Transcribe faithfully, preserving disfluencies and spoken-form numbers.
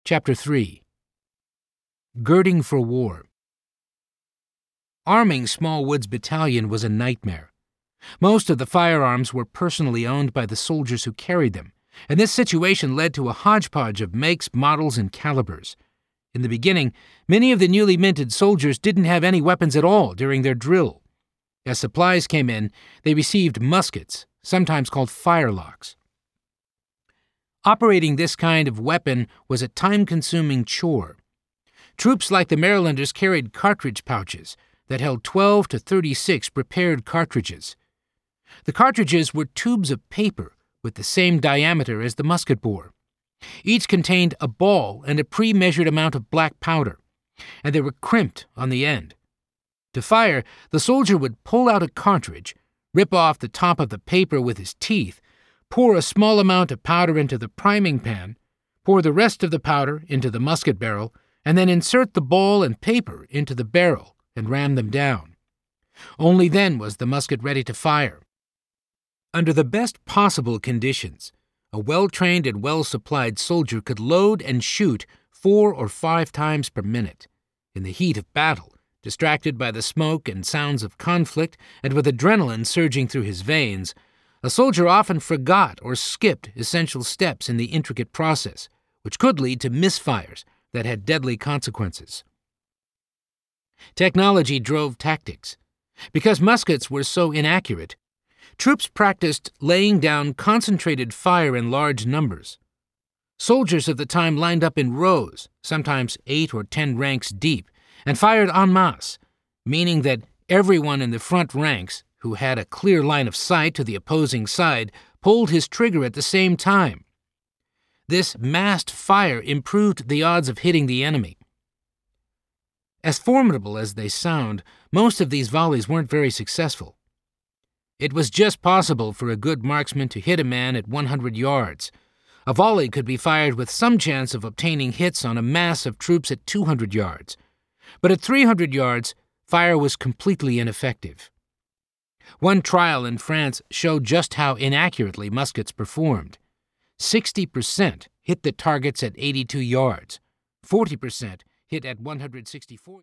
Chapter three. Girding for War. Arming Smallwood's battalion was a nightmare. Most of the firearms were personally owned by the soldiers who carried them, and this situation led to a hodgepodge of makes, models, and calibers. In the beginning, many of the newly minted soldiers didn't have any weapons at all during their drill. As supplies came in, they received muskets, sometimes called firelocks. Operating this kind of weapon was a time-consuming chore. Troops like the Marylanders carried cartridge pouches that held twelve to thirty-six prepared cartridges. The cartridges were tubes of paper with the same diameter as the musket bore. Each contained a ball and a pre-measured amount of black powder, and they were crimped on the end. To fire, the soldier would pull out a cartridge, rip off the top of the paper with his teeth, pour a small amount of powder into the priming pan, pour the rest of the powder into the musket barrel, and then insert the ball and paper into the barrel and ram them down. Only then was the musket ready to fire. Under the best possible conditions, a well-trained and well-supplied soldier could load and shoot four or five times per minute. In the heat of battle, distracted by the smoke and sounds of conflict and with adrenaline surging through his veins, a soldier often forgot or skipped essential steps in the intricate process, which could lead to misfires that had deadly consequences. Technology drove tactics. Because muskets were so inaccurate, troops practiced laying down concentrated fire in large numbers. Soldiers of the time lined up in rows, sometimes eight or ten ranks deep, and fired en masse, meaning that everyone in the front ranks, who had a clear line of sight to the opposing side, pulled his trigger at the same time. This massed fire improved the odds of hitting the enemy. As formidable as they sound, most of these volleys weren't very successful. It was just possible for a good marksman to hit a man at one hundred yards. A volley could be fired with some chance of obtaining hits on a mass of troops at two hundred yards. But at three hundred yards, fire was completely ineffective. One trial in France showed just how inaccurately muskets performed. sixty percent hit the targets at eighty-two yards, forty percent hit at one hundred sixty-four